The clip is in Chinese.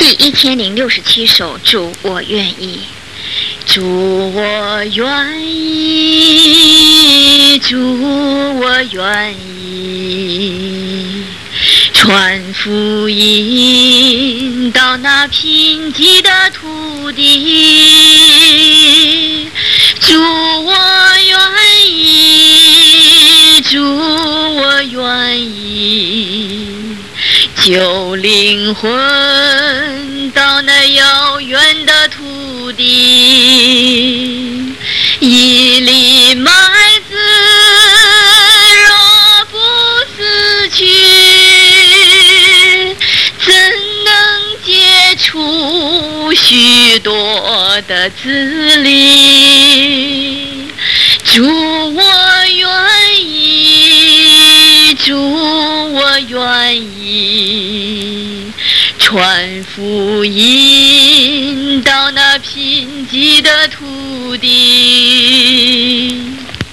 第1067首，主我愿意。主我愿意，主我愿意，传福音到那贫瘠的土地。主我愿意，主我愿意，救灵魂到那遥远的土地。一粒麦子若不死去，怎能结出许多的子粒？主我愿意，主我愿意，传福音到那贫瘠的土